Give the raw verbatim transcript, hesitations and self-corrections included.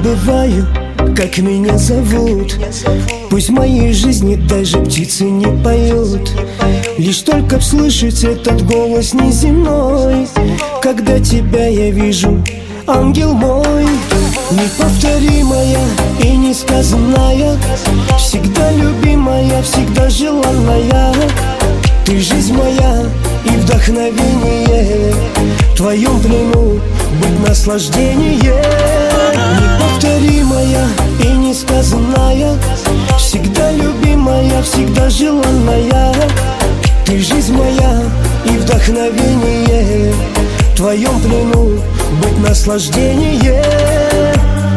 забываю, как меня зовут. Пусть в моей жизни даже птицы не поют. Лишь только слышать этот голос неземной, когда тебя я вижу, ангел мой. Неповторимая и несказанная, всегда любимая, всегда желанная. Ты жизнь моя и вдохновение, в твоем плену быть наслаждение. Неповторимая и несказанная, всегда любимая, всегда желанная. Ты жизнь моя и вдохновение, в твоем плену быть наслаждение.